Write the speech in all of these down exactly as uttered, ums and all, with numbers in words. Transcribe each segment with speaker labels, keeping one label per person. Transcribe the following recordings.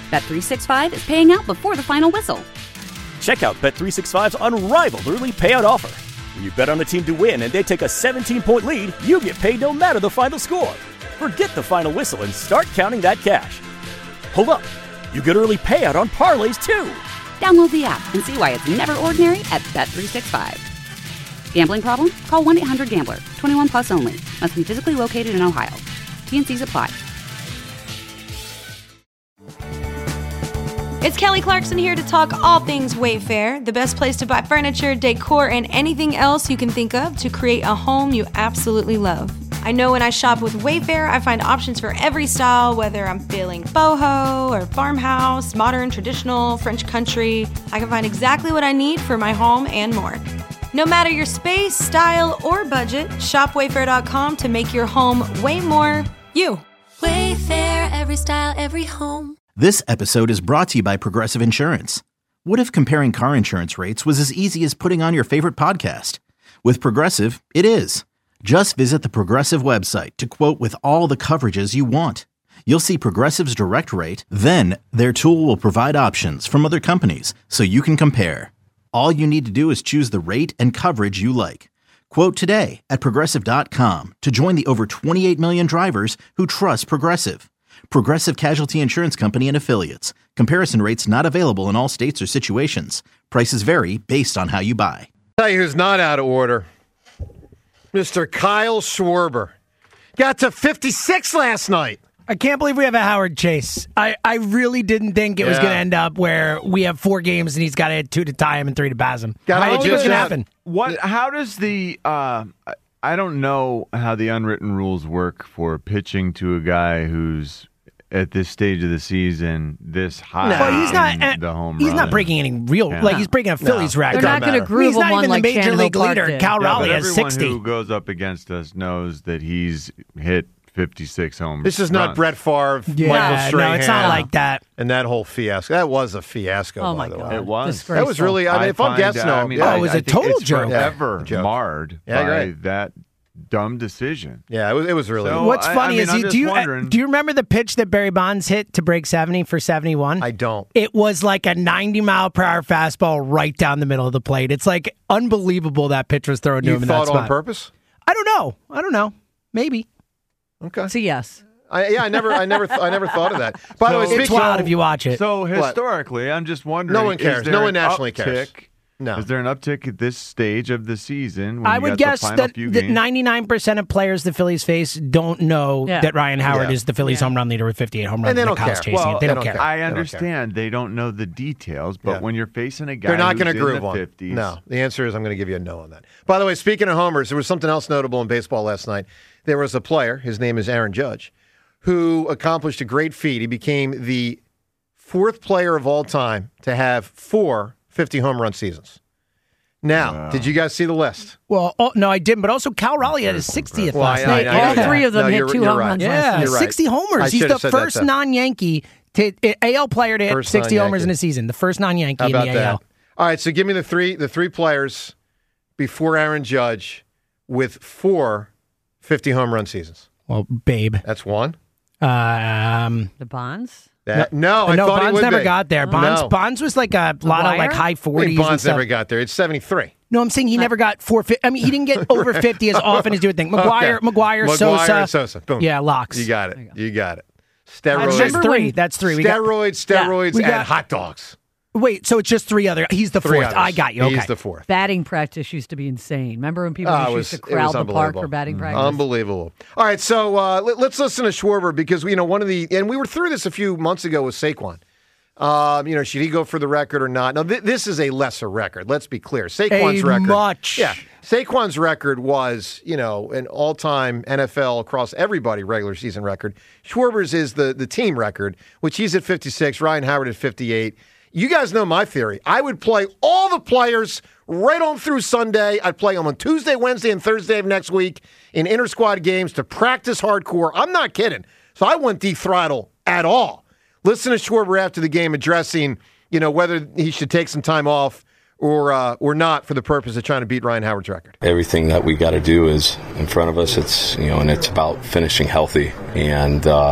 Speaker 1: Bet three sixty-five is paying out before the final whistle.
Speaker 2: Check out Bet three sixty-five's unrivaled early payout offer. When you bet on a team to win and they take a seventeen-point lead, you get paid no matter the final score. Forget the final whistle and start counting that cash. Hold up. You get early payout on parlays, too.
Speaker 1: Download the app and see why it's never ordinary at Bet three sixty-five. Gambling problem? Call one eight hundred gambler. twenty-one plus only. Must be physically located in Ohio. T and C's apply.
Speaker 3: It's Kelly Clarkson here to talk all things Wayfair, the best place to buy furniture, decor, and anything else you can think of to create a home you absolutely love. I know when I shop with Wayfair, I find options for every style, whether I'm feeling boho or farmhouse, modern, traditional, French country. I can find exactly what I need for my home and more. No matter your space, style, or budget, shop wayfair dot com to make your home way more you.
Speaker 4: Wayfair, every style, every home.
Speaker 5: This episode is brought to you by Progressive Insurance. What if comparing car insurance rates was as easy as putting on your favorite podcast? With Progressive, it is. Just visit the Progressive website to quote with all the coverages you want. You'll see Progressive's direct rate, then their tool will provide options from other companies so you can compare. All you need to do is choose the rate and coverage you like. Quote today at progressive dot com to join the over twenty-eight million drivers who trust Progressive. Progressive Casualty Insurance Company and Affiliates. Comparison rates not available in all states or situations. Prices vary based on how you buy.
Speaker 6: Tell you who's not out of order. Mister Kyle Schwarber. Got to fifty-six last night.
Speaker 7: I can't believe we have a Howard Chase. I, I really didn't think it yeah. was going to end up where we have four games and he's got to hit two to tie him and three to pass him.
Speaker 6: Got
Speaker 7: I don't think it's going to happen.
Speaker 8: What? How does the... Uh, I don't know how the unwritten rules work for pitching to a guy who's at this stage of the season this high.
Speaker 7: No, well, he's not.
Speaker 8: Uh, the home
Speaker 7: he's
Speaker 8: run.
Speaker 7: not breaking any real. Yeah. Like he's breaking a Phillies
Speaker 9: no.
Speaker 7: record.
Speaker 9: They're not going to groove
Speaker 7: he's not
Speaker 9: one
Speaker 7: even
Speaker 9: like
Speaker 7: the major
Speaker 9: Shannon
Speaker 7: league
Speaker 9: Clark
Speaker 7: leader.
Speaker 9: did.
Speaker 7: Cal
Speaker 8: Yeah,
Speaker 7: Raleigh has
Speaker 8: everyone
Speaker 7: sixty.
Speaker 8: Who goes up against us knows that he's hit fifty-six home
Speaker 6: This is not
Speaker 8: runs.
Speaker 6: Brett Favre,
Speaker 7: Yeah,
Speaker 6: Michael Strahan.
Speaker 7: no, it's not like that.
Speaker 6: And that whole fiasco. That was a fiasco,
Speaker 9: Oh,
Speaker 6: by
Speaker 9: my
Speaker 6: the
Speaker 9: God.
Speaker 6: way.
Speaker 8: It was.
Speaker 6: That was really, I mean, if I'm
Speaker 8: find,
Speaker 6: guessing,
Speaker 8: uh, I mean,
Speaker 6: yeah,
Speaker 7: Oh, it was
Speaker 8: I
Speaker 7: a
Speaker 8: think
Speaker 7: total
Speaker 8: it's
Speaker 7: joke.
Speaker 8: forever
Speaker 6: Yeah.
Speaker 8: marred
Speaker 6: Yeah,
Speaker 8: by
Speaker 6: right.
Speaker 8: that dumb decision.
Speaker 6: Yeah, it was, it was really.
Speaker 8: So,
Speaker 7: What's
Speaker 8: I-
Speaker 7: funny
Speaker 8: I mean,
Speaker 7: is,
Speaker 8: I'm
Speaker 7: you,
Speaker 8: just
Speaker 7: do you uh,
Speaker 8: wondering-
Speaker 7: do you remember the pitch that Barry Bonds hit to break seventy for seventy-one?
Speaker 6: I don't.
Speaker 7: It was like a ninety mile per hour fastball right down the middle of the plate. It's like unbelievable that pitch was thrown to
Speaker 6: You
Speaker 7: him in that
Speaker 6: thought
Speaker 7: spot.
Speaker 6: on purpose?
Speaker 7: I don't know. I don't know. Maybe.
Speaker 6: Okay.
Speaker 9: It's a yes.
Speaker 6: I, yeah, I never, I never, I never thought of that. By the way,
Speaker 8: So-
Speaker 7: It's
Speaker 6: speaking
Speaker 7: wild if you watch it.
Speaker 8: So historically, I'm just wondering.
Speaker 6: No one
Speaker 8: is
Speaker 6: cares.
Speaker 8: there
Speaker 6: No one
Speaker 8: an
Speaker 6: nationally
Speaker 8: uptick,
Speaker 6: cares. No.
Speaker 8: Is there an uptick at this stage of the season? When
Speaker 7: I
Speaker 8: you
Speaker 7: would
Speaker 8: got
Speaker 7: guess
Speaker 8: the final
Speaker 7: that,
Speaker 8: few
Speaker 7: that
Speaker 8: games?
Speaker 7: ninety-nine percent of players the Phillies face don't know
Speaker 9: Yeah.
Speaker 7: that Ryan Howard
Speaker 6: Yeah.
Speaker 7: is the Phillies
Speaker 9: Yeah.
Speaker 7: home run leader with fifty-eight home runs.
Speaker 6: And they don't
Speaker 7: Kyle's
Speaker 6: care.
Speaker 7: chasing
Speaker 6: Well,
Speaker 7: it. They,
Speaker 6: they
Speaker 7: don't
Speaker 6: don't
Speaker 7: care.
Speaker 6: care.
Speaker 8: I
Speaker 6: They don't
Speaker 8: understand they don't know the details, but
Speaker 6: Yeah.
Speaker 8: when you're facing a guy
Speaker 6: They're not
Speaker 8: who's
Speaker 6: going to
Speaker 8: in
Speaker 6: groove
Speaker 8: the
Speaker 6: one.
Speaker 8: fifties,
Speaker 6: No, the answer is I'm going to give you a no on that. By the way, speaking of homers, there was something else notable in baseball last night. There was a player, his name is Aaron Judge, who accomplished a great feat. He became the fourth player of all time to have four fifty home run seasons. Now,
Speaker 8: Wow.
Speaker 6: did you guys see the list?
Speaker 7: Well, oh, no, I didn't. But also, Cal Raleigh had his sixtieth
Speaker 6: Well,
Speaker 7: last
Speaker 6: I-
Speaker 7: night.
Speaker 6: I- I
Speaker 9: All
Speaker 6: know
Speaker 9: three
Speaker 6: that.
Speaker 9: of them
Speaker 6: No,
Speaker 9: hit
Speaker 6: you're-
Speaker 9: two
Speaker 6: you're
Speaker 9: home
Speaker 6: right.
Speaker 9: runs last
Speaker 7: Yeah,
Speaker 9: night.
Speaker 6: You're right.
Speaker 7: sixty homers.
Speaker 6: I
Speaker 7: He's
Speaker 6: should
Speaker 7: the
Speaker 6: have said that,
Speaker 7: first
Speaker 6: though.
Speaker 7: non-Yankee to A L player to hit
Speaker 6: First
Speaker 7: sixty homers
Speaker 6: non-Yankee.
Speaker 7: in a season. The first non-Yankee
Speaker 6: How
Speaker 7: in
Speaker 6: about
Speaker 7: the
Speaker 6: that?
Speaker 7: A L.
Speaker 6: All right, so give me the three the three players before Aaron Judge with four fifty home run seasons.
Speaker 7: Well, Babe.
Speaker 6: That's one.
Speaker 7: Um,
Speaker 9: The Bonds?
Speaker 6: That, no, I
Speaker 7: no,
Speaker 6: thought he
Speaker 7: Bonds
Speaker 6: would
Speaker 7: never
Speaker 6: be.
Speaker 7: got there. Bonds,
Speaker 6: No.
Speaker 7: Bonds was like a lot of like
Speaker 9: McGuire?
Speaker 7: high
Speaker 6: I
Speaker 7: forties.
Speaker 6: think
Speaker 7: and
Speaker 6: Bonds
Speaker 7: stuff.
Speaker 6: never got there. It's seventy-three.
Speaker 7: No, I'm saying he never got four fifty. I mean, he didn't get over fifty as often as you would think. McGuire,
Speaker 6: Okay.
Speaker 7: McGuire,
Speaker 6: McGuire,
Speaker 7: Sosa.
Speaker 6: Sosa. Boom.
Speaker 7: Yeah, locks.
Speaker 6: You got it. You got it.
Speaker 7: That's
Speaker 6: Steroids.
Speaker 7: just three. That's three. We got,
Speaker 6: Steroids, steroids,
Speaker 7: we
Speaker 6: and
Speaker 7: got-
Speaker 6: hot dogs.
Speaker 7: wait, so it's just three other. He's the
Speaker 6: Three
Speaker 7: fourth.
Speaker 6: others.
Speaker 7: I got you. Okay.
Speaker 6: He's the fourth.
Speaker 9: Batting practice used to be insane. Remember when people
Speaker 6: Oh,
Speaker 9: just
Speaker 6: it
Speaker 9: used
Speaker 6: was-
Speaker 9: to
Speaker 6: it was
Speaker 9: crowd the park
Speaker 6: unbelievable.
Speaker 9: for batting practice?
Speaker 6: Unbelievable. All right, so uh, let, let's listen to Schwarber because, you know, one of the, and we were through this a few months ago with Saquon. Um, you know, should he go for the record or not? Now, th- this is a lesser record. Let's be clear. Saquon's
Speaker 7: A
Speaker 6: record.
Speaker 7: much.
Speaker 6: Yeah. Saquon's record was, you know, an all-time N F L across everybody regular season record. Schwarber's is the, the team record, which he's at fifty-six, Ryan Howard at fifty-eight. You guys know my theory. I would play all the players right on through Sunday. I'd play them on Tuesday, Wednesday, and Thursday of next week in inter-squad games to practice hardcore. I'm not kidding. So I wouldn't de-throttle at all. Listen to Schwarber after the game addressing, you know, whether he should take some time off or uh, or not for the purpose of trying to beat Ryan Howard's record.
Speaker 10: Everything that we got to do is in front of us. It's, you know, and it's about finishing healthy. And, um,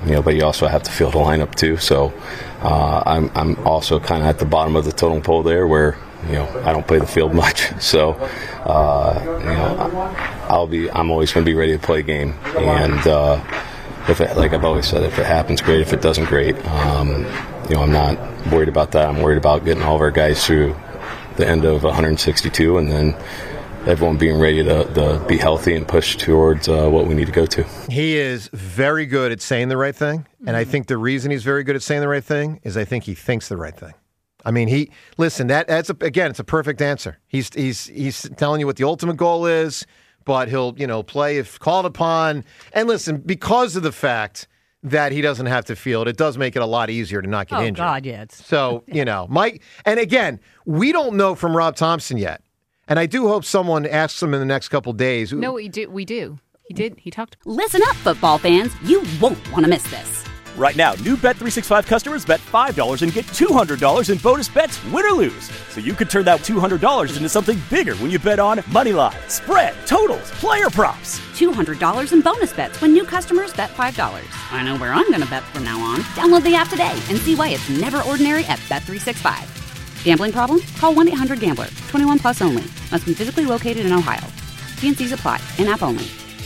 Speaker 10: you know, but you also have to field a lineup too. So uh, I'm I'm also kind of at the bottom of the totem pole there, where you know I don't play the field much. So uh, you know I'll be I'm always going to be ready to play a game, and uh, if it, like I've always said, if it happens, great. If it doesn't, great. Um, you know I'm not worried about that. I'm worried about getting all of our guys through the end of one hundred sixty-two, and then everyone being ready to, to be healthy and push towards uh, what we need to go to.
Speaker 6: He is very good at saying the right thing, and I think the reason he's very good at saying the right thing is I think he thinks the right thing. I mean, he listen. That that's a, again, it's a perfect answer. He's he's he's telling you what the ultimate goal is, but he'll you know play if called upon. And listen, because of the fact that he doesn't have to field, it does make it a lot easier to not get
Speaker 9: oh,
Speaker 6: injured.
Speaker 9: Oh God, yeah. It's...
Speaker 6: So you know, Mike. And again, we don't know from Rob Thompson yet. And I do hope someone asks him in the next couple days.
Speaker 11: No, we do. We do. He did. He talked.
Speaker 1: Listen up, football fans. You won't want to miss this.
Speaker 2: Right now, new Bet three sixty-five customers bet five dollars and get two hundred dollars in bonus bets, win or lose. So you could turn that two hundred dollars into something bigger when you bet on money line, spread, totals, player props.
Speaker 1: two hundred dollars in bonus bets when new customers bet five dollars. I know where I'm going to bet from now on. Download the app today and see why it's never ordinary at Bet three sixty-five. Gambling problem? Call one eight hundred gambler. twenty-one plus only. Must be physically located in Ohio. T N Cs apply. In-app only.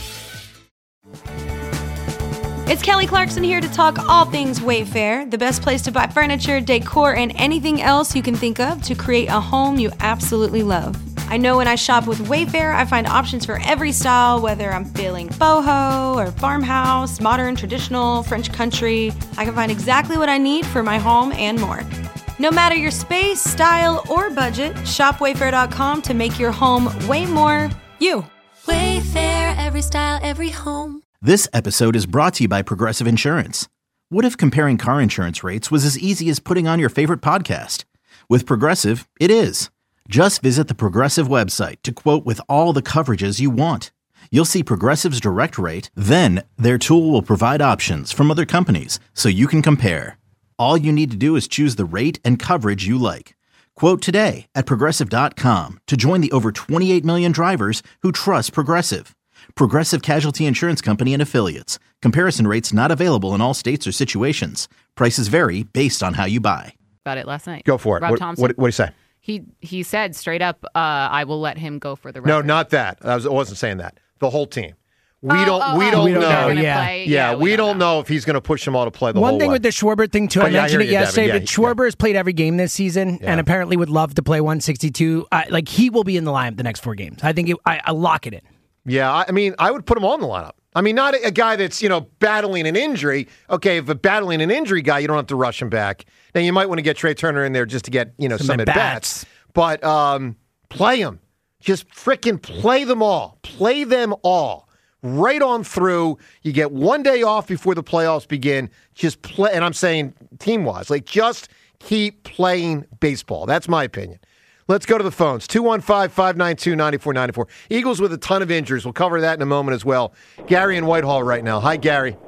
Speaker 3: It's Kelly Clarkson here to talk all things Wayfair, the best place to buy furniture, decor, and anything else you can think of to create a home you absolutely love. I know when I shop with Wayfair, I find options for every style, whether I'm feeling boho or farmhouse, modern, traditional, French country. I can find exactly what I need for my home and more. No matter your space, style, or budget, shop wayfair dot com to make your home way more you.
Speaker 4: Wayfair, every style, every home.
Speaker 5: This episode is brought to you by Progressive Insurance. What if comparing car insurance rates was as easy as putting on your favorite podcast? With Progressive, it is. Just visit the Progressive website to quote with all the coverages you want. You'll see Progressive's direct rate, then their tool will provide options from other companies so you can compare. All you need to do is choose the rate and coverage you like. Quote today at Progressive dot com to join the over twenty-eight million drivers who trust Progressive. Progressive Casualty Insurance Company and Affiliates. Comparison rates not available in all states or situations. Prices vary based on how you buy.
Speaker 11: About it last night.
Speaker 6: Go for it.
Speaker 11: Rob
Speaker 6: What,
Speaker 11: Thompson.
Speaker 6: what, what did he say?
Speaker 11: He he said straight up, uh, I will let him go for the record.
Speaker 6: No, not that. I, was, I wasn't saying that. The whole team. We
Speaker 11: Oh,
Speaker 6: don't.
Speaker 11: oh,
Speaker 6: we
Speaker 11: oh,
Speaker 6: don't
Speaker 7: we don't
Speaker 6: know.
Speaker 7: know, yeah.
Speaker 11: Play.
Speaker 6: Yeah,
Speaker 11: we,
Speaker 6: we
Speaker 11: don't
Speaker 6: don't know. if he's going to push them all to play the
Speaker 7: One
Speaker 6: whole
Speaker 7: thing
Speaker 6: way.
Speaker 7: with the Schwarber thing, too,
Speaker 6: But
Speaker 7: I
Speaker 6: yeah, I
Speaker 7: mentioned
Speaker 6: hear
Speaker 7: it
Speaker 6: you,
Speaker 7: yesterday,
Speaker 6: Devin.
Speaker 7: but
Speaker 6: Yeah,
Speaker 7: Schwarber has played every game this season
Speaker 6: Yeah.
Speaker 7: and apparently would love to play one sixty-two. Uh, like, he will be in the lineup the next four games. I think it, I, I lock it in.
Speaker 6: Yeah, I I mean, I would put him on the lineup. I mean, not a, a guy that's, you know, battling an injury. Okay, if a battling an injury guy, you don't have to rush him back. Then you might want to get Trey Turner in there just to get, you know, some,
Speaker 7: Some
Speaker 6: at
Speaker 7: at-bats.
Speaker 6: bats. But um, play him. Just frickin' play them all. Play them all. Right on through. You get one day off before the playoffs begin. Just play. And I'm saying team-wise, like just keep playing baseball. That's my opinion. Let's go to the phones. two one five, five nine two, nine four nine four. Eagles with a ton of injuries. We'll cover that in a moment as well. Gary in Whitehall right now. Hi, Gary.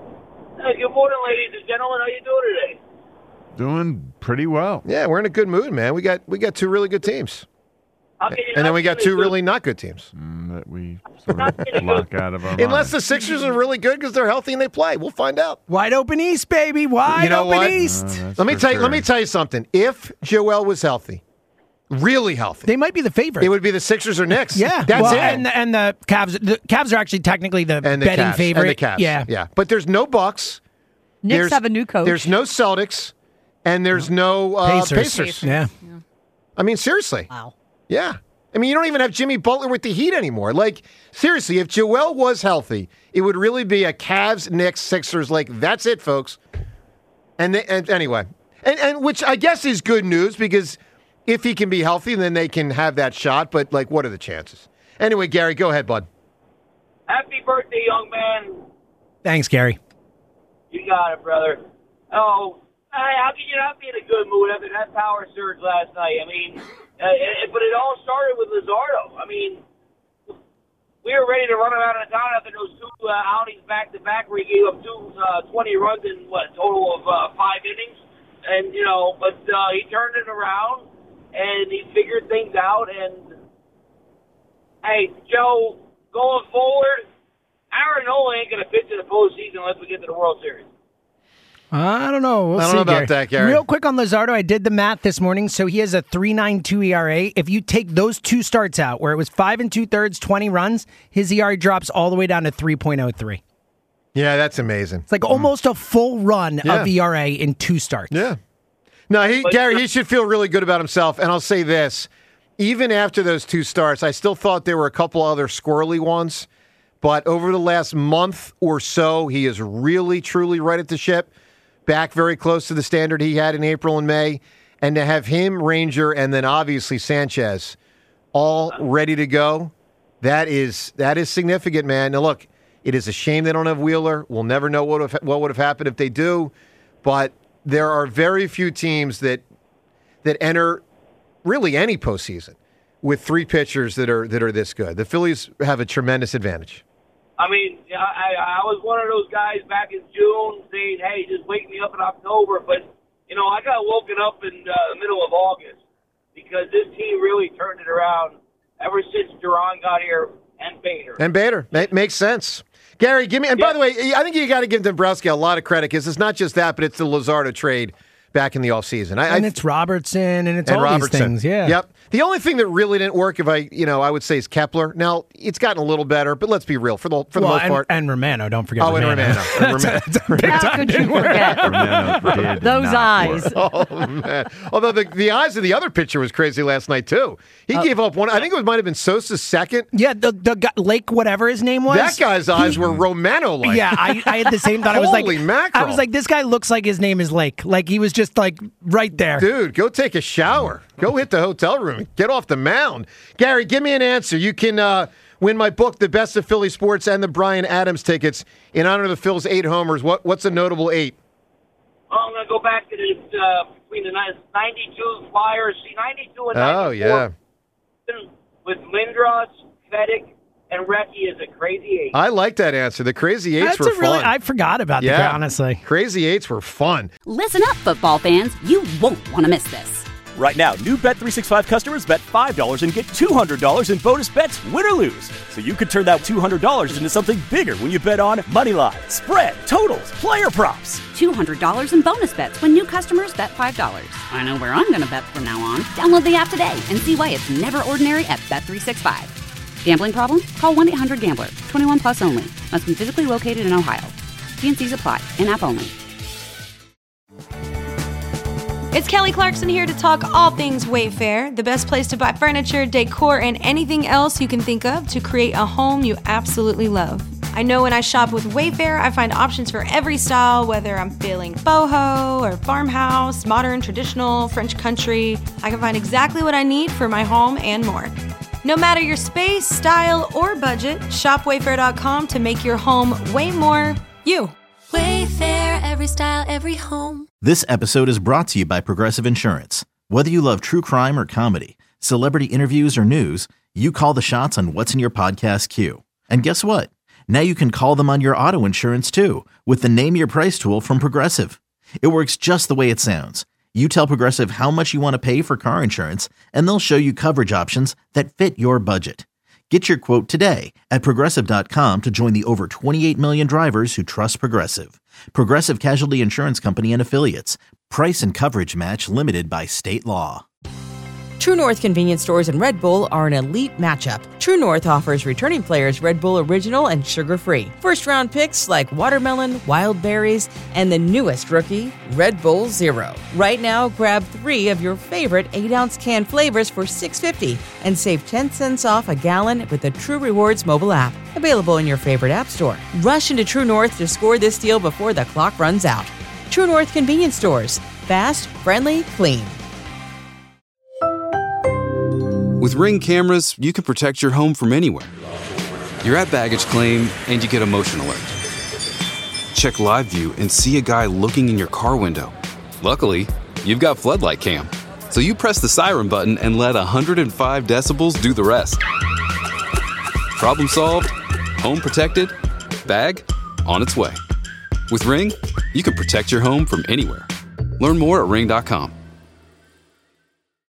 Speaker 12: Hey, good morning, ladies and gentlemen. How you doing today?
Speaker 8: Doing pretty well.
Speaker 6: Yeah, we're in a good mood, man. We got we got two really good teams.
Speaker 12: How can you
Speaker 6: And then
Speaker 12: not
Speaker 6: we got
Speaker 12: be
Speaker 6: two
Speaker 12: good-
Speaker 6: really not good teams.
Speaker 8: Mm, that we sort of lock out of our
Speaker 6: Unless
Speaker 8: minds.
Speaker 6: the Sixers are really good because they're healthy and they play. We'll find out.
Speaker 7: Wide open East, baby. Wide
Speaker 6: You know
Speaker 7: open
Speaker 6: what?
Speaker 7: East.
Speaker 8: Uh, that's
Speaker 6: Let me
Speaker 8: for
Speaker 6: tell you,
Speaker 8: sure.
Speaker 6: let me tell you something. If Joel was healthy, really healthy,
Speaker 7: They might be the favorite.
Speaker 6: it would be the Sixers or Knicks.
Speaker 7: yeah.
Speaker 6: That's
Speaker 7: well,
Speaker 6: it.
Speaker 7: And the, and the Cavs. The Cavs are actually technically the,
Speaker 6: And the
Speaker 7: betting
Speaker 6: Cavs.
Speaker 7: favorite.
Speaker 6: And the Cavs.
Speaker 7: Yeah.
Speaker 6: Yeah. But there's no Bucks.
Speaker 9: Knicks
Speaker 6: There's-
Speaker 9: have a new coach.
Speaker 6: There's no Celtics. And there's no uh,
Speaker 7: Pacers.
Speaker 6: Pacers.
Speaker 7: Yeah.
Speaker 6: I mean, seriously.
Speaker 9: Wow.
Speaker 6: Yeah. I mean, you don't even have Jimmy Butler with the Heat anymore. Like, seriously, if Joel was healthy, it would really be a Cavs, Knicks, Sixers. Like, that's it, folks. And, they, and anyway, and, and which I guess is good news because if he can be healthy, then they can have that shot. But, like, what are the chances? Anyway, Gary, go ahead, bud.
Speaker 12: Happy birthday, young man.
Speaker 7: Thanks, Gary.
Speaker 12: You got it, brother. Oh, hey, how can you not be in a good mood after that power surge last night? I mean, uh, it, but it all started with Luzardo. I mean, we were ready to run him out of town after those two uh, outings back-to-back where he gave up two uh, twenty runs in, what, a total of uh, five innings. And, you know, but uh, he turned it around, and he figured things out. And, hey, Joe, going forward, Aaron Nola ain't going to pitch in the postseason unless we get to the World Series.
Speaker 7: I don't know. We'll
Speaker 6: I don't
Speaker 7: see,
Speaker 6: know about
Speaker 7: Gary.
Speaker 6: that, Gary.
Speaker 7: Real quick on Luzardo, I did the math this morning. So he has a three point nine two E R A. If you take those two starts out, where it was five and two thirds, twenty runs, his E R A drops all the way down to three point oh three.
Speaker 6: Yeah, that's amazing.
Speaker 7: It's like mm. almost a full run
Speaker 6: yeah.
Speaker 7: of E R A in two starts.
Speaker 6: Yeah. No, he, Gary, he should feel really good about himself. And I'll say this. Even after those two starts, I still thought there were a couple other squirrely ones. But over the last month or so, he is really, truly righted the ship. Back very close to the standard he had in April and May. And to have him, Ranger, and then obviously Sanchez all ready to go, that is that is significant, man. Now, look, it is a shame they don't have Wheeler. We'll never know what, have, what would have happened if they do. But there are very few teams that that enter really any postseason with three pitchers that are that are this good. The Phillies have a tremendous advantage.
Speaker 12: I mean, I, I was one of those guys back in June saying, hey, just wake me up in October. But, you know, I got woken up in uh, the middle of August because this team really turned it around ever since Duran got here and Bader.
Speaker 6: And Bader. Ma- makes sense. Gary, give me – and yeah. by the way, I think you got to give Dombrowski a lot of credit because it's not just that, but it's the Luzardo trade back in the offseason. I,
Speaker 7: and
Speaker 6: I,
Speaker 7: it's Robertson and it's
Speaker 6: and
Speaker 7: all
Speaker 6: Robertson.
Speaker 7: these things, yeah.
Speaker 6: Yep. The only thing that really didn't work, if I, you know, I would say is Kepler. Now it's gotten a little better, but let's be real for the for the
Speaker 7: well,
Speaker 6: most
Speaker 7: and,
Speaker 6: part.
Speaker 7: And Romano, don't forget.
Speaker 6: Oh,
Speaker 7: Romano.
Speaker 6: and Romano. And Romano.
Speaker 9: How could you forget those eyes?
Speaker 6: Oh man! Although the the eyes of the other pitcher was crazy last night too. He uh, gave up one. I think it was, might have been Sosa's second.
Speaker 7: Yeah, the the guy, Lake, whatever his name was.
Speaker 6: That guy's eyes
Speaker 7: he,
Speaker 6: were Romano-like.
Speaker 7: Yeah, I, I had the same thought. I was like,
Speaker 6: Holy mackerel.
Speaker 7: I was like, this guy looks like his name is Lake. Like he was just like right there.
Speaker 6: Dude, go take a shower. Go hit the hotel room. Get off the mound. Gary, give me an answer. You can uh, win my book, The Best of Philly Sports, and the Bryan Adams tickets in honor of the Phil's eight homers. What What's a notable eight?
Speaker 12: Well, I'm going to go back to the, uh, between the ninety-two Flyers. See, ninety-two and ninety-four.
Speaker 6: Oh, yeah.
Speaker 12: With Lindros, Fedek, and Recchi is a crazy eight.
Speaker 6: I like that answer. The crazy eights
Speaker 7: That's
Speaker 6: were
Speaker 7: a really,
Speaker 6: fun.
Speaker 7: I forgot about
Speaker 6: yeah.
Speaker 7: that, honestly.
Speaker 6: Crazy eights were fun.
Speaker 1: Listen up, football fans. You won't want to miss this.
Speaker 2: Right now, new Bet three sixty-five customers bet five dollars and get two hundred dollars in bonus bets, win or lose. So you could turn that two hundred dollars into something bigger when you bet on money line, spread, totals, player props.
Speaker 1: two hundred dollars in bonus bets when new customers bet five dollars. I know where I'm going to bet from now on. Download the app today and see why it's never ordinary at Bet three sixty-five. Gambling problem? Call one eight hundred gambler. twenty-one plus only. Must be physically located in Ohio. T and C's apply. In-app only.
Speaker 3: It's Kelly Clarkson here to talk all things Wayfair, the best place to buy furniture, decor, and anything else you can think of to create a home you absolutely love. I know when I shop with Wayfair, I find options for every style, whether I'm feeling boho or farmhouse, modern, traditional, French country. I can find exactly what I need for my home and more. No matter your space, style, or budget, shop wayfair dot com to make your home way more you.
Speaker 4: Wayfair, every style, every home.
Speaker 5: This episode is brought to you by Progressive Insurance. Whether you love true crime or comedy, celebrity interviews or news, you call the shots on what's in your podcast queue. And guess what? Now you can call them on your auto insurance too with the Name Your Price tool from Progressive. It works just the way it sounds. You tell Progressive how much you want to pay for car insurance, and they'll show you coverage options that fit your budget. Get your quote today at Progressive dot com to join the over twenty-eight million drivers who trust Progressive. Progressive Casualty Insurance Company and Affiliates. Price and coverage match limited by state law.
Speaker 13: True North convenience stores and Red Bull are an elite matchup. True North offers returning players Red Bull Original and sugar-free. First-round picks like watermelon, wild berries, and the newest rookie, Red Bull Zero. Right now, grab three of your favorite eight-ounce can flavors for six dollars and fifty cents and save ten cents off a gallon with the True Rewards mobile app. Available in your favorite app store. Rush into True North to score this deal before the clock runs out. True North convenience stores. Fast, friendly, clean.
Speaker 14: With Ring cameras, you can protect your home from anywhere. You're at baggage claim, and you get a motion alert. Check live view and see a guy looking in your car window. Luckily, you've got Floodlight Cam, so you press the siren button and let one hundred five decibels do the rest. Problem solved, home protected, bag on its way. With Ring, you can protect your home from anywhere. Learn more at ring dot com.